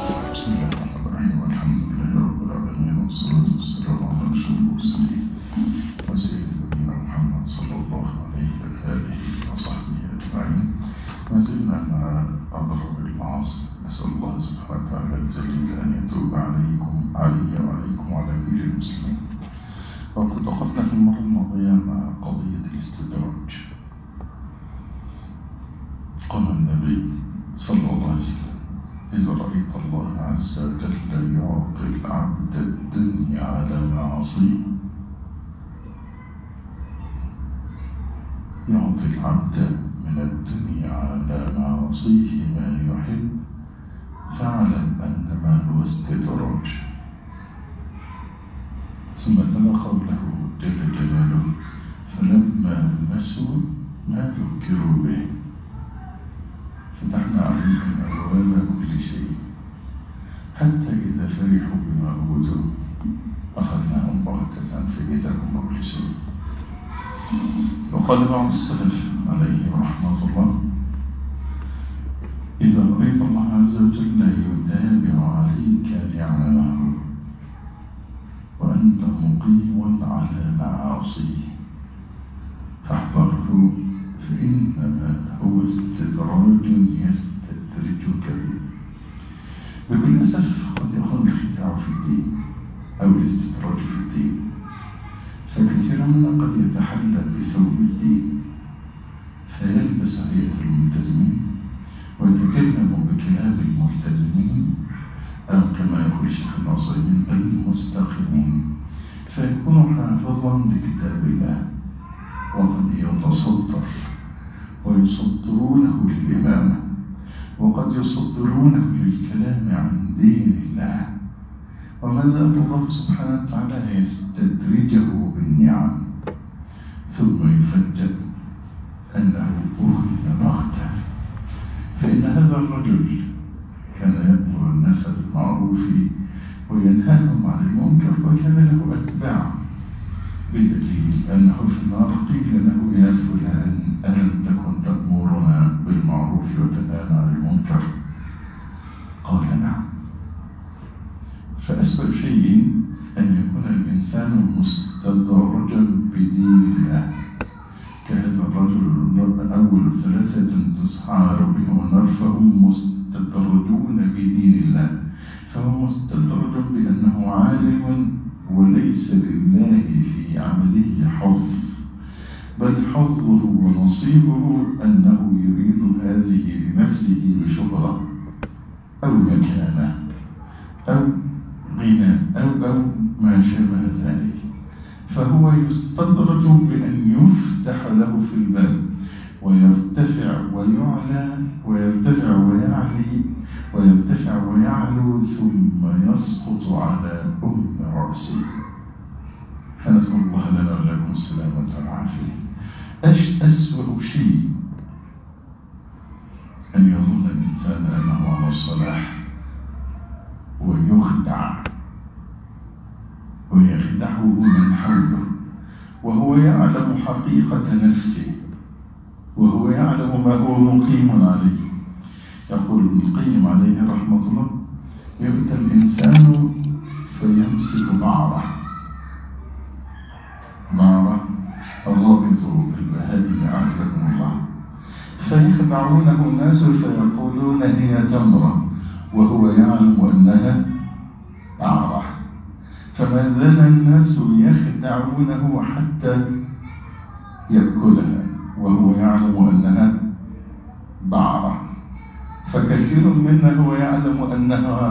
بسم الله الرحمن الرحيم والحمد لله رب العالمين والصلاة والسلام على أشرف المرسلين وسيد نبينا محمد صلى الله عليه وآله وصحبه أجمعين. ما زلنا مع أضرب المعاصي. نسأل الله سبحانه وتعالى الجليل أن يتوب علي وعليكم وعلى كل المسلمين. وقد وقفنا في المرة الماضية مع قضية الاستدراج. قال النبي صلى الله عليه وسلم: إذا رأيت الله عز وجل يعطي العبد الدنيا على معاصيه، يعطي العبد من الدنيا على معاصيه ما يحب، فاعلم أنما هو استدراج. ثم تلا قوله جل جلاله: فلما نسوا ما ذكروا به فتحنا عليهم أبواب كل شيء حتى إذا فرحوا بما أوتوا أخذناهم بغتة فإذا هم مبلسون. وقال بعض السلف عليه رحمة الله: إذا رأيت الله عز وجل يدابر عليك نعمه وأنت مقيم على معاصيه فاحذره، فإنما هو استدراج يستدرجك به. بكل أسف قد يكون الخداع في الدين أو الاستدراج في الدين، فكثيرا منا قد يتحلى بثوب الدين فيلبس هيئة الملتزمين ويتكلم بكلام الملتزمين، أو كما يقول الشيخ الناصرين المستقيمين، فيكون حافظا لكتاب الله وقد يتصدر ويصدرونه للإمامة وقد يصدرونه للكلام عن دين الله، وما زال الله سبحانه وتعالى يستدرجه بالنعم ثم يفجأ أنه أخذ بغتة. فإن هذا الرجل كان يأمر الناس بالمعروف وينهاهم عن المنكر وكان له أتباع، بدليل أنه في النار قيل له: يا فلان ألم تكن تأمرنا بالمعروف وتنهانا عن المنكر؟ قال: نعم. فأسوأ شيء أن يكون الإنسان مستدرجا بدين الله كهذا الرجل. أول ثلاثة تسعر بهم النار فهم مستدرجون بدين الله، فهو مستدرج بأنه عالم وليس لله في عمله حظ، بل حظه ونصيبه أنه يريد هذه لنفسه بشهرة أو مكانة أو غنى أو ما شابه ذلك، فهو يستدرج بأن يفتح له في الباب ويرتفع ويعلى ويرتفع ويعلي ويرتفع ويعلو ثم يسقط على رأسه. فنسأل الله لنا ولكم السلامة والعافية. أسوأ شيء أن يظن الإنسان أنه على الصلاح ويخدع ويخدعه من حوله وهو يعلم حقيقة نفسه وهو يعلم ما هو مقيم عليه. يقول ابن القيم عليه رحمة الله: يؤتى الإنسان فيمسك بعره الرابط البهائم أعزكم الله، فيخدعونه الناس فيقولون هي تمرة وهو يعلم أنها أعرة، فما زال الناس يخدعونه حتى يأكلها وهو يعلم أنها بعرة. فكثير منا هو يعلم أنها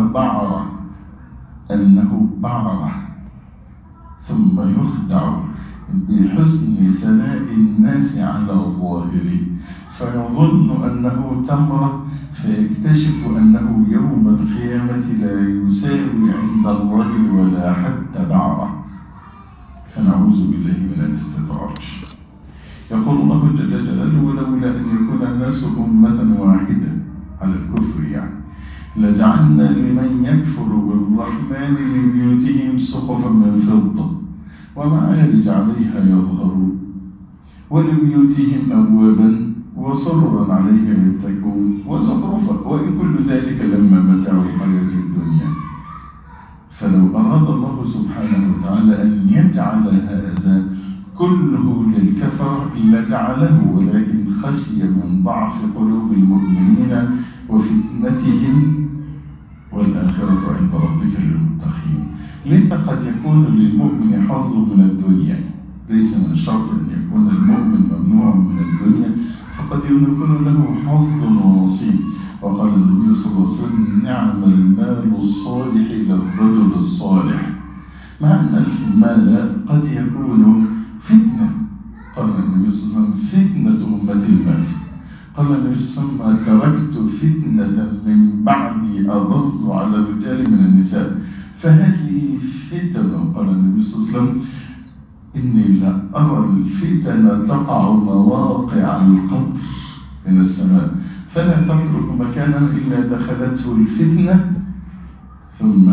بعرة ثم يخدع بحسن ثناء الناس على ظاهره فيظن أنه تمرة، فيكتشف أنه يوم القيامة لا يساوي عند الله ولا حتى بعرة. فنعوذ بالله من الاستدراج. يقول الله جل جلاله: ولولا أن يكون الناس أمة واحدة على الكفر لجعلنا لمن يكفر بالرحمن لبيوتهم سقفا من فضة ومعارج عليها يظهرون ولبيوتهم أبوابا وسررا عليها يتكئون وزخرفا وإن كل ذلك لما متاع الحياة أراد الله سبحانه وتعالى أن يجعل هذا كله للكفر لجعله، ولكن خشي من ضعف قلوب المؤمنين وفتنتهم، والآخرة عند ربك للمتقين. لأن قد يكون للمؤمن حظ من الدنيا، ليس من الشرط أن يكون المؤمن ممنوع من الدنيا، فقد يكون له حظ ونصيب. وقال النبي صلى الله عليه وسلم: نعم المال الصالح للرجل الصالح. مع أن المال قد يكون فتنة. قال النبي صلى الله عليه وسلم: فتنة أمة المال. قال النبي صلى الله عليه وسلم: تركت فتنة من بعدي أضل على الرجال من النساء. فهذه فتنة. قال النبي صلى الله عليه وسلم: إني لا أرى الفتن تقع مواقع القطر من السماء، فلا تترك مكانا إلا دخلته الفتنة. ثم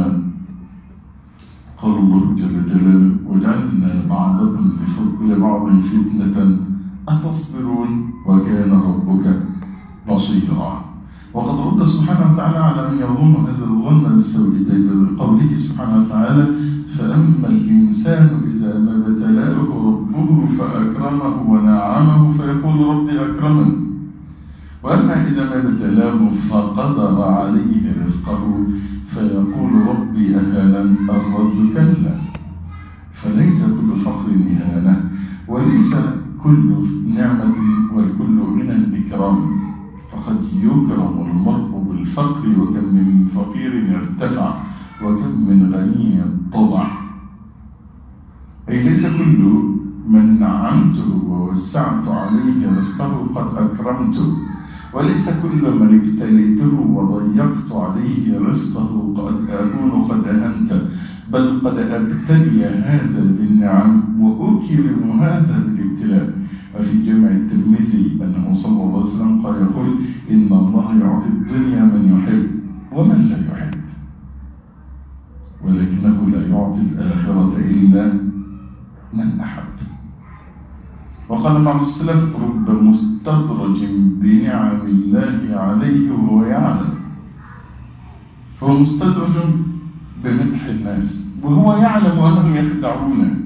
قال الله جل جلاله: وجعلنا بعضكم لبعض فتنة أتصبرون وكان ربك بصيرا. وقد رد سبحانه وتعالى على من يظن هذا الظن بقوله سبحانه وتعالى: فأما الإنسان إذا ما ابتلاه ربه فأكرمه ونعمه فيقول ربي أكرمن، وأما إذا ما ابتلاه فقدر عليه رزقه فيقول ربي أهانن. الرد كلا. فليس كل فقر إهانة، وليس كل نعمة والكل غنى إكرام. فقد يكرم المرء بالفقر، وكم من فقير ارتفع وكم من غني اتضع. أي ليس كل من نعمته ووسعت عليه رزقه قد أكرمته، وليس كل من ابتليته وضيقت عليه رزقه قد أكون قد أهنته، بل قد أبتلي هذا بالنعم وأكرم هذا بالابتلاء. وفي جامع الترمذي أنه صلى الله عليه وسلم قال يقول: إن الله يعطي الدنيا من يحب ومن لا يحب، ولكنه لا يعطي الآخرة إلا من أحب. وقال بعض السلف: رب مستدرج بنعم الله عليه وهو يعلم. فهو مستدرج بمدح الناس وهو يعلم أنهم يخدعونه،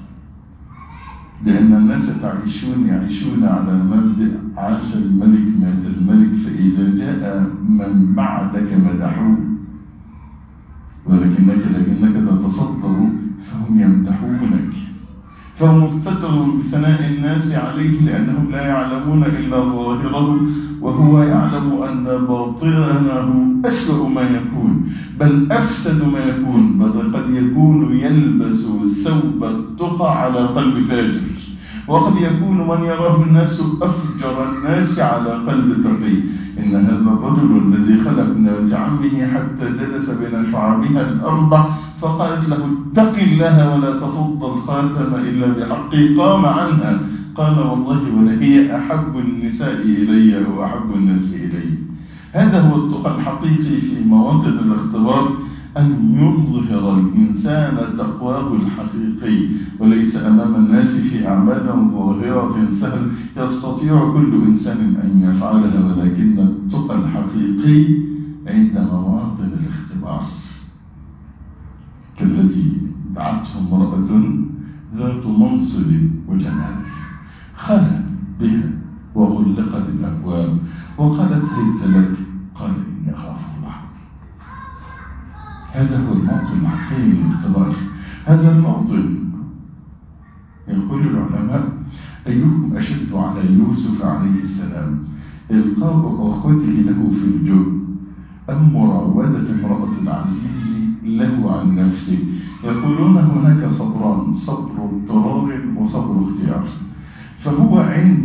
لأن الناس يعيشون على مبدأ: عاش الملك مات الملك، فإذا جاء من بعدك مدحوه، ولكنك تتصدر فهم يمدحونك. فهو مستتر بثناء الناس عليه لأنهم لا يعلمون إلا ظاهره، وهو يعلم أن باطنه أسوأ ما يكون، بل أفسد ما يكون، بل قد يكون يلبس ثوب التقى على قلب فاجر، وقد يكون من يراه الناس أفجر الناس على قلب تقي. إن هذا الرجل الذي خلق ابنة عمه حتى جلس بين شعابها الأربع فقالت له: اتق الله ولا تفض الخاتم إلا بحقه، قام عنها. قال: والله ولهي أحب النساء إلي وأحب الناس إلي. هذا هو التقى الحقيقي في مواطن الاختبار، أن يظهر الإنسان تقواه الحقيقي، وليس أمام الناس في أعمال ظاهرة سهل يستطيع كل إنسان أن يفعلها، ولكن التقى الحقيقي عند مواطن الاختبار، كالذي دعته امرأة ذات منصب وجمال، خلت بها وغلقت الأبواب وقالت: هيت لك. قال: إني أخاف الله. هذا هو الموطن الحقيقي للاختبار. هذا الموطن يقول العلماء: أيهم أشد على يوسف عليه السلام، إلقاء أخوته له في الجب أم مراودة امرأة العزيز له عن نفسه؟ يقولون هناك صبران: صبر اضطرار وصبر اختيار. فهو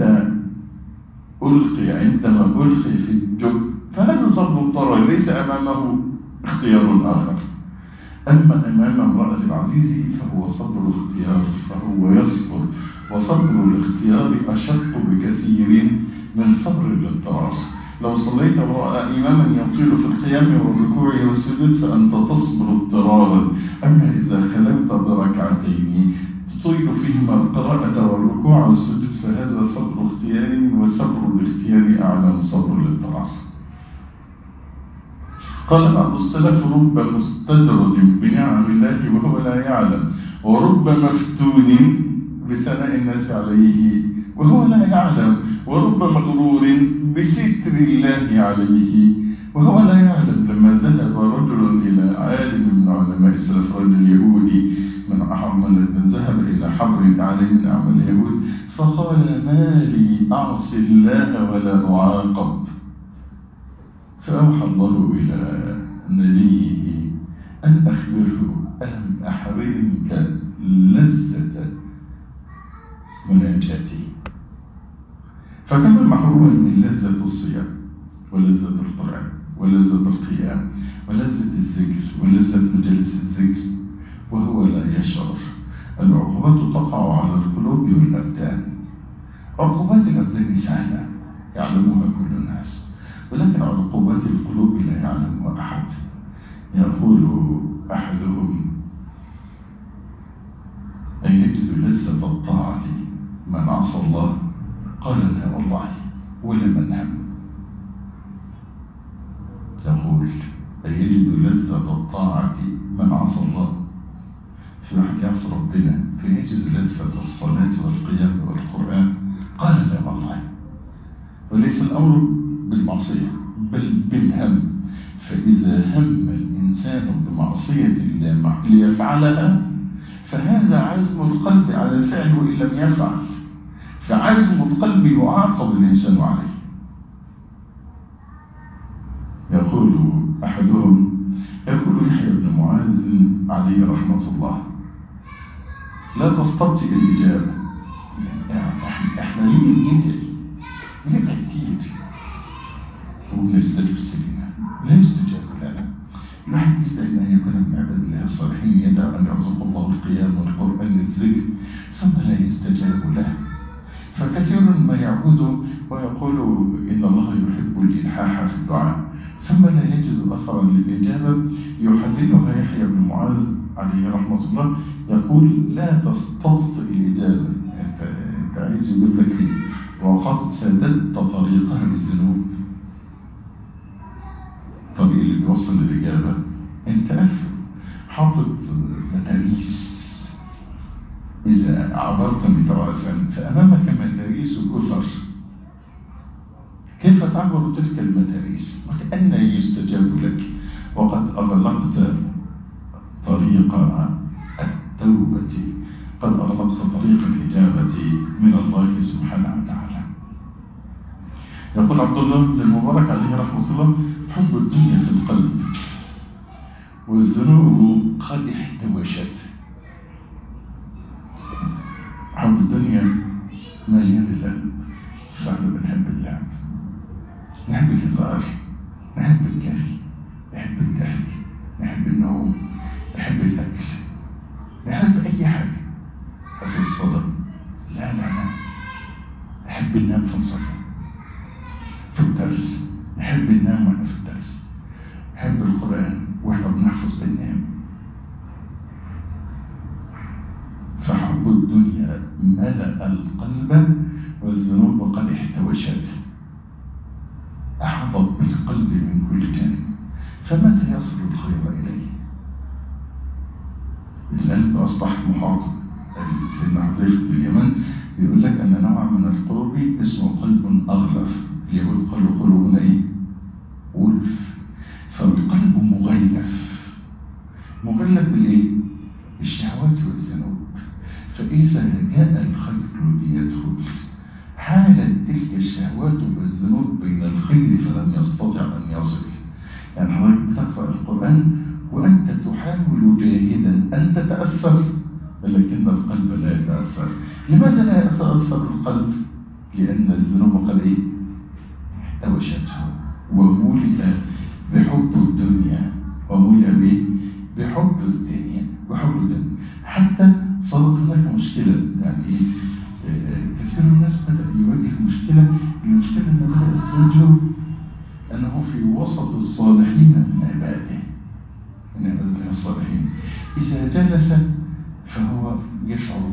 عندما ألقي في الجب فهذا صبر اضطرار، ليس أمامه اختيار آخر. أما أمام امرأة العزيز فهو صبر اختيار، فهو يصبر، وصبر الاختيار أشق بكثير من صبر الاضطرار. لو صليت وراء إماما يطيل في القيام والركوع والسجود فأنت تصبر اضطرارا. أما إذا خلوت بركعتين تطيل فيهما القراءة والركوع والسجود فهذا صبر اختيار، وصبر الاختيار أعلى من صبر الاضطرار. قال بعض السلف: رب مستدرج بنعم الله وهو لا يعلم، ورب مفتون بثناء الناس عليه وهو لا يعلم، ورب مغرور بستر الله عليه وهو لا يعلم. لما ذهب رجل إلى عالم من علماء السلف، رجل يهودي من ذهب إلى حبر عالم من أعمال اليهود، فقال: ما لي أعصي الله ولا أعاقب؟ فأوحى الله إلى نبيه أن أخبره: ألم أحرمك لذة مناجاتي؟ فكان محروما من لذة الصيام ولذة القرآن ولذة القيام ولذة الذكر ولذة مجالس الذكر وهو لا يشعر. العقوبات تقع على القلوب والأبدان. عقوبات الأبدان سهلة يعلمها كل الناس، ولكن عقوبات القلوب لا يعلمها أحد. يقول أحدهم: أن يجد لذة الطاعة من عصى الله؟ قال: لا والله، ولمن هم. يقول: أن يجد لذة الطاعة من عصى الله؟ في واحد يعصي ربنا فيجد لذة الصلاة والقيام والقرآن؟ قال: لا والله. وليس الأمر بالمعصية بل بالهم. فإذا هم الإنسان بمعصية الله ليفعلها فهذا عزم القلب على الفعل وإن لم يفعل، فعزم القلب يعاقب الإنسان عليه. يقول أحدهم، يقول يحيى بن معاذ عليه رحمة الله: لا تستبطئ الإجابة. احنا ليه بندعي كتير وبنستجيب سلينا، لا يستجاب لنا. الواحد يدعي أن يكون من عباد الله الصالحين، يدعو أن يرزق الله القيام والقرآن للذكر، ثم لا يستجاب له. فكثير ما يعود ويقول إن الله يحب الإلحاح في الدعاء، ثم لا يجد أثرا للإجابة. يحللها يحيى بن معاذ عليه رحمة الله، يقول: لا تستبطئ الإجابة. أنت عايز يقول لك إيه؟ وقد سددت طريقها بالذنوب. الطريق اللي بيوصل للإجابة أنت قافل، حاطط متاريس. إذا عبرت متوازا فأمامك متاريس وكثر، كيف تعبر تلك المتاريس؟ وكأن يستجاب لك. وقد أغلقت طريق التوبة، قد أغلقت طريق الإجابة من الله سبحانه وتعالى. يقول عبد الله بن المبارك عليه رحمة الله: حب الدنيا في القلب والذنوب قد احتوشت. حب الدنيا مليان القلب، فاحنا بنحب اللعب، نحب الهزار، نحب الكافي، نحب الضحك، نحب النوم، نحب الأكل، نحب أي حاجة. في الصلاة لا نحب ننام في الصلاة، في الدرس نحب ننام واحنا في الدرس، نحب القرآن واحنا بنحفظ بننام. فحب الدنيا ملأ القلب والذنوب قد احتوشت، أحاطت بالقلب من كل جانب، فمتى يصل الخير إليه؟ القلب أصبح محاط. سيدنا حذيفة بن اليمان يقول لك أن نوع من القلوب اسمه قلب أغلف. اليهود قالوا قلوبنا إيه؟ ولف. فالقلب مغلف بالإيه؟ الشهوات والذنوب. فإذا جاء الخير ليدخل حالت تلك الشهوات والذنوب بين الخير فلم يستطع أن يصل. يعني حضرتك بتقرأ القرآن وأنت تحاول جاهدا أن تتأثر، لكن القلب لا يتأثر. لماذا لا يتأثر القلب؟ لأن الذنوب قد إيه؟ احتوشته ومولئ بحب الدنيا، ومولئ بحب الدنيا وحب الدنيا، حتى صارت هناك مشكلة. يعني كثير من الناس بدأ يواجه المشكلة أن بدأت تواجهه أنه في وسط الصالحين من عباده، من عباده الصالحين، إذا جلس فهو يشعر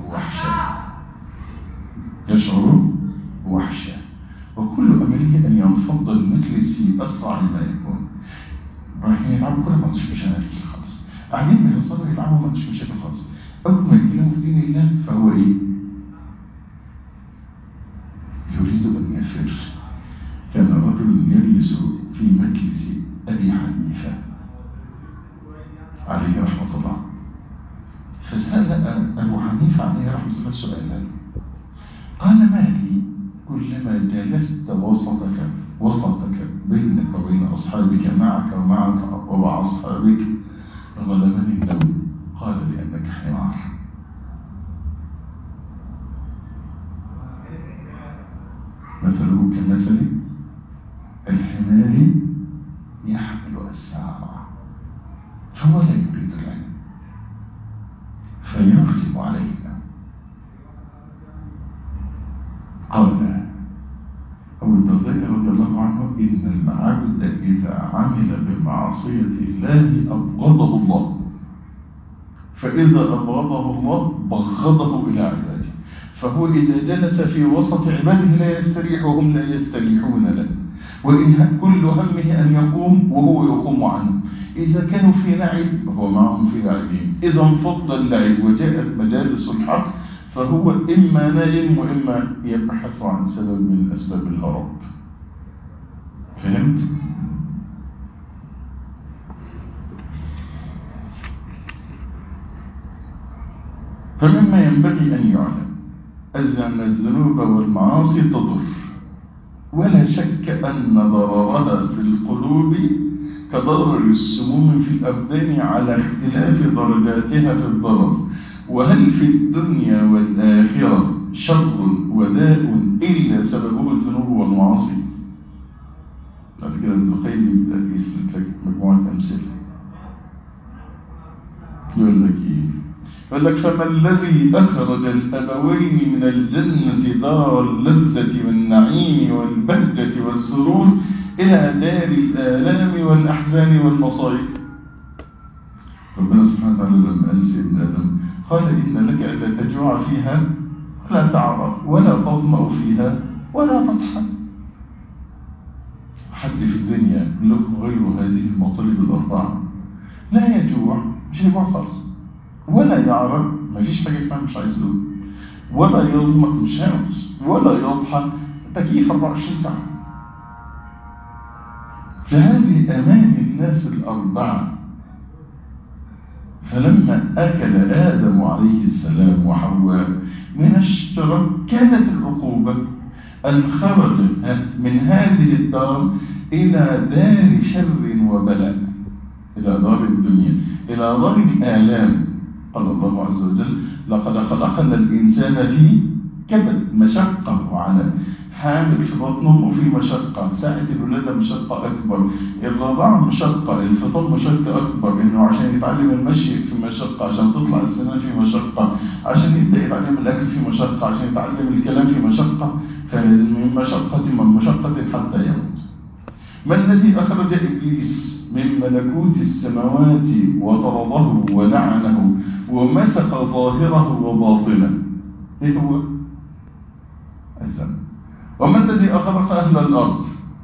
بوحشة، وكل أمله أن ينفض المجلس في أسرع ما يكون. رايحين يلعبوا كورة ما عندوش مشاكل خالص، قاعدين بيهزروا يلعبوا ما عندوش مشاكل خالص. أول ما يتكلموا في دين الله فهو إيه؟ يريد أن يفر. كان رجل يجلس في مجلس أبي حنيفة عليه رحمة الله، فسأل أبو حنيفة عليه رحمة الله سؤالا، قال ما لي كلما جلست وسطك بينك وبين أصحابك معك ومع أصحابك غلبني النوم. قال لأنك حمار. مثله كمثل الحمار يحمل أسفارا، فهو لا يريد العلم فيغلب علينا. قال أبو الدرداء رضي الله عنه إن العبد إذا عمل بمعصية الله أبغضه الله، فإذا أبغضه الله بغضه إلى عباده، فهو إذا جلس في وسط عباده لا يستريح وهم لا يستريحون له، وإن كل همه أن يقوم وهو يقوم عنه. إذا كانوا في لعب هو معهم في لعبهم، إذا انفض اللعب وجاءت مجالس الحق فهو إما نائم وإما يبحث عن سبب من أسباب الهرب. فهمت؟ فمما ينبغي أن يعلم أن الذنوب والمعاصي تضر، ولا شك أن ضررها في القلوب كضرر السموم في الأبدان على اختلاف درجاتها في الضرر. وهل في الدنيا والآخرة شر وداء إلا سببه الذنوب والمعاصي؟ بعد كده ابن القيم يبدأ يسلك لك مجموعة أمثلة. يقول لك إيه؟ يقول لك فما الذي أخرج الأبوين من الجنة دار اللذة والنعيم والبهجة والسرور إلى دار الآلام والأحزان والمصائب؟ ربنا سبحانه وتعالى لما قال سيدنا آدم قال إن لك ألا تجوع فيها ولا تعرى ولا تظمأ فيها ولا تضحى. حد في الدنيا له غير هذه المطالب الأربعة لا يجوع، مش يجوع خالص، ولا يعرى، ما فيش حاجة اسمها مش عايز له، ولا يظمأ مش هيعطش، ولا يضحى، تكييف 24 ساعة. فهذه أمان الناس الأربعة. فلما أكل آدم عليه السلام وحواء من الشجرة كانت العقوبة أن خرج من هذه الدار إلى دار شر وبلاء، إلى دار الدنيا، إلى دار الآلام. قال الله عز وجل لقد خلقنا الإنسان في كبد، مشقة وعناء، حامل في بطنه وفي مشقة، ساعة الولادة مشقة أكبر، الرضاعة مشقة، الفطام مشقة أكبر، إنه عشان يتعلم المشي في مشقة، عشان تطلع السنان في مشقة، عشان يبدأ يتعلم الأكل في مشقة، عشان يتعلم الكلام في مشقة، فمن مشقة حتى يموت. ما الذي أخرج إبليس من ملكوت السماوات وطرده ولعنه ومسخ ظاهره وباطنه؟ إيه هو؟ الذنب. وما الذي أخرج أهل الأرض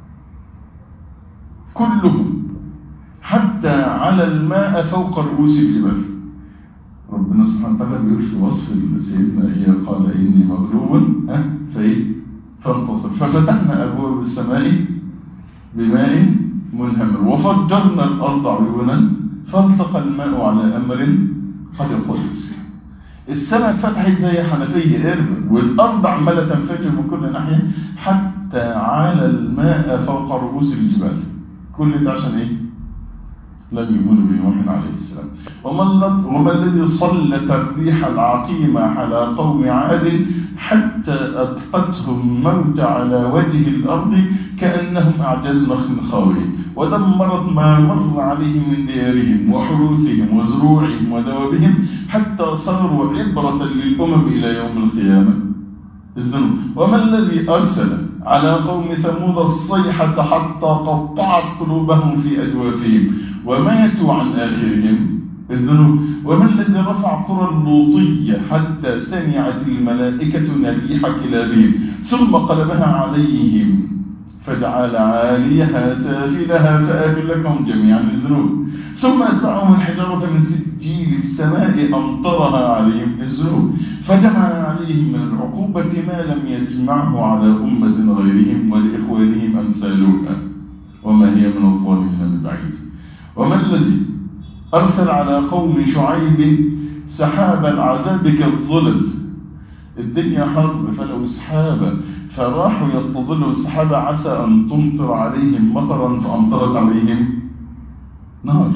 كلهم حتى على الماء فوق رؤوس الجبال؟ ربنا سبحانه وتعالى بيقول في وصف سيدنا إياه قال إني مغلوب فانتصر ففتحنا أبواب السماء بماء منهمر وفجرنا الأرض عيونا فالتقى الماء على أمر قد قدر. السماء اتفتحت زي حنفية قرب، والأرض عمالة تنفجر من كل ناحية حتى على الماء فوق رؤوس الجبال. كل ده عشان إيه؟ لم يؤمنوا بنوح عليه السلام. وما الذي سلط الريح العقيمة على قوم عاد حتى أبقتهم الموت على وجه الأرض كأنهم أعجاز نخل خاوية، ودمرت ما مر عليهم من ديارهم وحروثهم وزروعهم ودوابهم حتى صاروا عبرة للأمم إلى يوم القيامة. الذنوب. وما الذي أرسل على قوم ثمود الصيحة حتى قطعت قلوبهم في أجوافهم وماتوا عن آخرهم؟ الذنوب. وما الذي رفع قرى اللوطية حتى سمعت الملائكة نبيح كلابهم ثم قلبها عليهم فجعل عاليها سافلها فأهلكهم جميعا الذنوب، ثم أتبعهم الحجارة من سجيل السماء أمطرها عليهم الذنوب، فجمع عليهم من العقوبة ما لم يجمعه على أمة غيرهم ولإخوانهم أمثالها، وما هي من الظالمين ببعيد. وما الذي أرسل على قوم شعيب سحاب العذاب كالظلل، الدنيا حر فلو سحابة فراحوا يستظلوا السحابة عسى أن تمطر عليهم مطرا فأمطرت عليهم نار.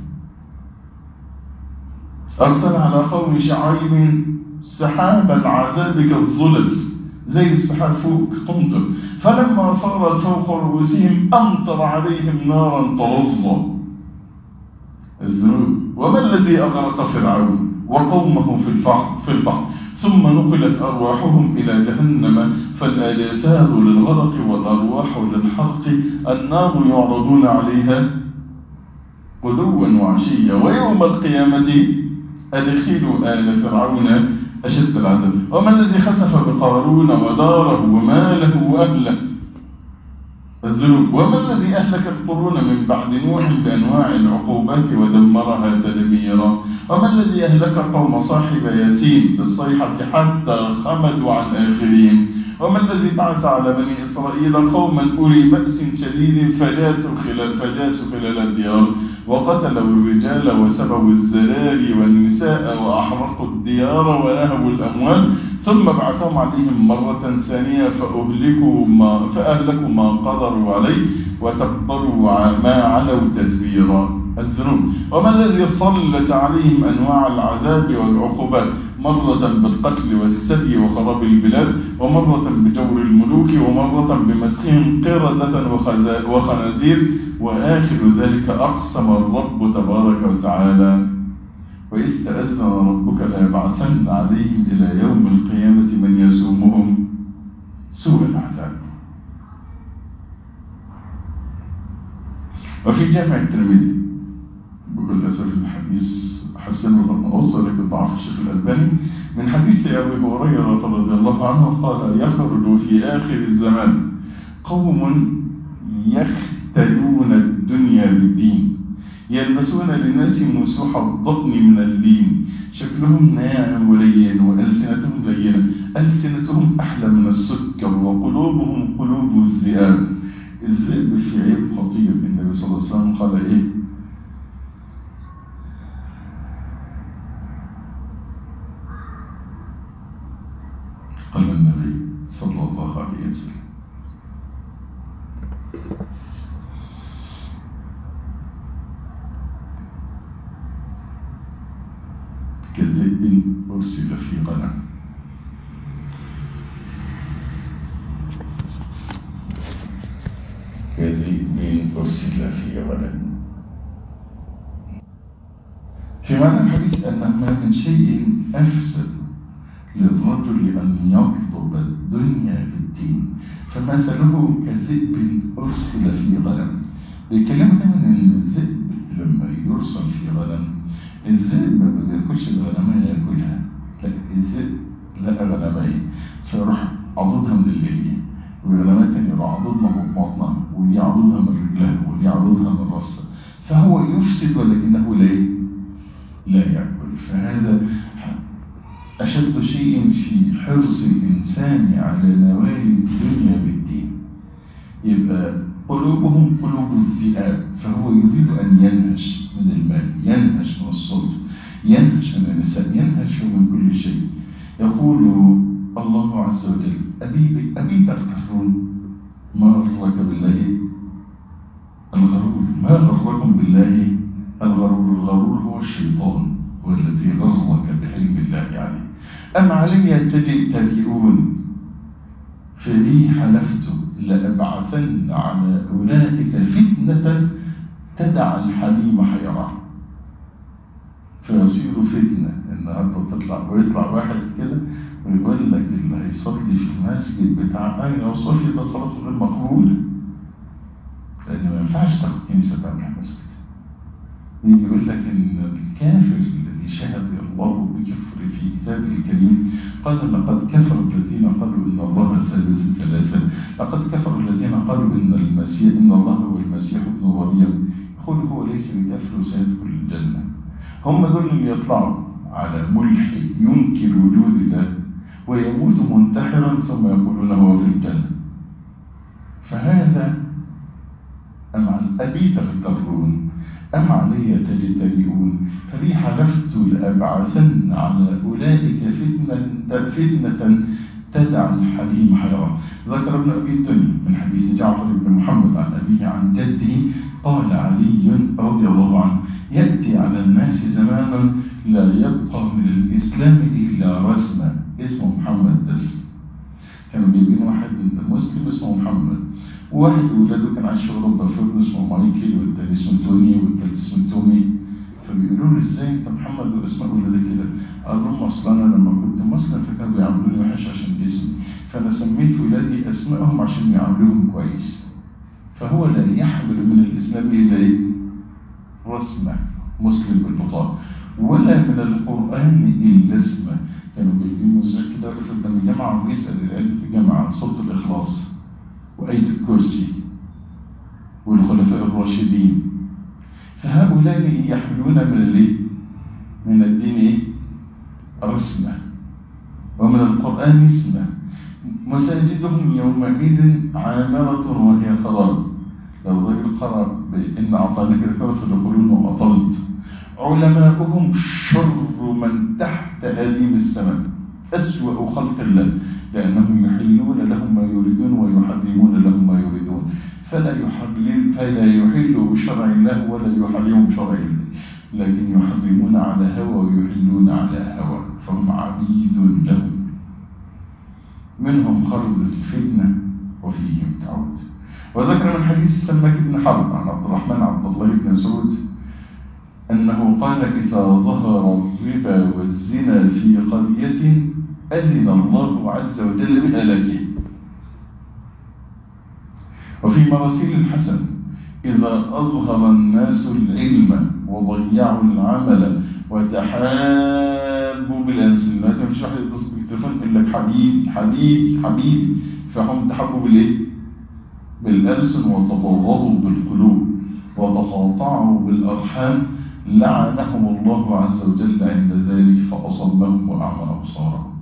أرسل على قوم شعيب سحاب العذاب كالظلل، زي السحاب فوق تمطر، فلما صارت فوق رؤوسهم أمطر عليهم نارا تلظى الذنوب. وما الذي أغرق فرعون وقومه في البحر ثم نقلت أرواحهم إلى جهنم، فالآجساد للغرق والأرواح للحرق، النار يعرضون عليها غدوا وعشيا، ويوم القيامة أدخلوا آل فرعون أشد العذاب. وما الذي خسف بقارون وداره وماله وأهله الذنوب. وما الذي أهلك القرون من بعد نوح بأنواع العقوبات ودمرها تدميرا. وما الذي أهلك قوم صاحب ياسين بالصيحة حتى خمدوا عن آخرين. وما الذي بعث على بني إسرائيل قوما أولي بأس شديد فجاسوا خلال الديار وقتلوا الرجال وسبوا الزراري والنساء وأحرقوا الديار ونهبوا الأموال، ثم بعثهم عليهم مرة ثانية فأهلكوا ما قدروا عليه وتقدروا ما علوا تدبيرا الذنوب. وما الذي سلط عليهم أنواع العذاب والعقوبات، مرة بالقتل والسبي وخراب البلاد، ومرة بجور الملوك، ومرة بمسخهم قردة وخنازير، وآخر ذلك أقسم الرب تبارك وتعالى وإذ تأذن ربك ليبعثن عليهم إلى يوم القيامة من يسومهم سوء العذاب. وفي جامع الترمذي بكل أسف الحديث حسن الغرناطي لكن ضعف الشيخ الألباني من حديث أبي هريرة رضي الله عنه قال يخرج في آخر الزمان قوم يختلون الدنيا بالدين، يلبسون للناس مسوح الضبن من اللين، شكلهم ناعم ولين وألسنتهم لينة، ألسنتهم أحلى من السكر وقلوبهم قلوب الذئاب. الذئب في عيب خطير. النبي صلى الله عليه وسلم قال إيه؟ قال النبي صلى الله عليه وسلم كذئب أرسل في غنم. كذئب أرسل في غنم. في معنى الحديث أن ما من شيء أفسد للرجل أن يطلب الدنيا بالدين، فمثله كذئب أرسل في غنم. بيكلمنا من الذئب لما يرسل في غنم، الذئب ما بياكلش الغنمية ياكلها، لا الذئب لقى غنمية فيروح عضدها من الليل، والغنمية التانية يروح عضدها من بطنها، ودي عضدها من رجلها، ودي عضدها من راسها، فهو يفسد ولكنه لا يأكل. فهذا أشد شيء في حرص الإنسان على نوال الدنيا بالدين. يبقى قلوبهم قلوب الذئاب، فهو يريد أن ينهش من المال، ينهش من السلطة، ينهش من النساء، ينهش من كل شيء. يقول الله عز وجل أبي تغترون ما غرك بالله الغرور، ما غركم بالله الغرور. الغرور هو الشيطان والذي غرك بعلم الله عليه. أم علم يتجئون فلي حلفت لأبعثن على أولئك فتنة تدع الحليم حيران. فيصير فتنة النهارده تطلع ويطلع واحد كده ويقول لك اللي هيصلي في المسجد بتاع أين وصلي ده صلاته غير مقبولة، لأن ما ينفعش تاخد كنيسة تعمل مسجد. يقول لك إن الكافر الذي التي شهد الله بكفر في كتابه الكريم قال لقد كفر الذين قالوا إن الله ثالث ثلاثة، لقد كفر الذين قالوا إن الله هو المسيح ابن مريم، يقول هو ليس بكافر وسيدخل الجنة. هم دول اللي يطلعوا على ملحد ينكر وجود الله ويموت منتحرا ثم يقولون هو في الجنة. فهذا أم أبي تغترون أم علي تجترئون، فبي حلفت لأبعثن على أولئك فتنة تدع الحليم حيران. ذكر ابن أبي الدنيا من حديث جعفر بن محمد عن أبيه عن جده قال علي رضي الله عنه يأتي على الناس زمانا لا يبقى من الإسلام إلا رسمة اسمه محمد بس. كانوا جايبين واحد مسلم اسمه محمد، وواحد ولاده كان عايش في اوروبا فابنه اسمه مايكل والتاني اسمه توني والتالت اسمه تومي. فبيقولوا له ازاي انت محمد واسماء ولادك كده؟ قال لهم اصل انا لما كنت مسلم فكانوا بيعاملوني وحش عشان اسمي، فانا سميت ولادي اسمائهم عشان يعاملوهم كويس. فهو لا يحمل من الاسلام الا ايه؟ رسمه مسلم بالبطاقه، ولا من القران الا اسمه. كانوا جايبين مذيع كده واقف قدام الجامعه ويسال العيال في الجامعه عن صوت الاخلاص وآية الكرسي والخلفاء الراشدين. فهؤلاء يحملون من الدين ايه؟ رسمة، ومن القرآن اسمة. مساجدهم يومئذ عامرة وهي خراب. لو الرجل قرأ بإن أعطانك الكوثر يقولون وأطلت. علماؤهم شر من تحت هديم السماء، أسوأ خلق الله، لأنهم يحلون لهم ما يريدون ويحرمون لهم ما يريدون، فلا يحلوا بشرع الله ولا يحرموا بشرع الله، لكن يحرمون على هوى ويحلون على هوى، فهم عبيد لهم. منهم خرجت الفتنة وفيهم تعود. وذكر من حديث سماك بن حرب عن عبد الرحمن عبد الله بن مسعود أنه قال إذا ظهر الربا والزنا في قرية أذن الله عز وجل بهلاكه. وفي مراسيل الحسن إذا أظهر الناس العلم وضيعوا العمل وتحابوا بالألسن، لا تمشي واحد يتصل بالتليفون يقول لك حبيبي حبيبي حبيبي، فهم تحبوا بالإيه؟ بالألسن، وتبغضوا بالقلوب وتقاطعوا بالأرحام، لعنهم الله عز وجل عند ذلك فأصمهم وأعمى أبصارهم.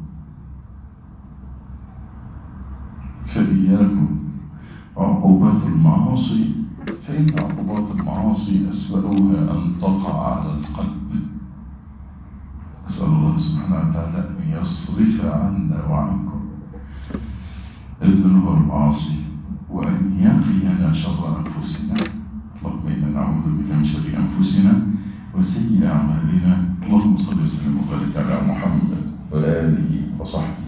فإياكم وعقوبات المعاصي، فإن عقوبات المعاصي أسوأها أن تقع على القلب. أسأل الله سبحانه وتعالى أن يصرف عنا وعنكم الذنوب والمعاصي وأن يقينا شر أنفسنا. اللهم إنا نعوذ بك من شر أنفسنا وسيء أعمالنا. اللهم صل وسلم وبارك على محمد وآله وصحبه.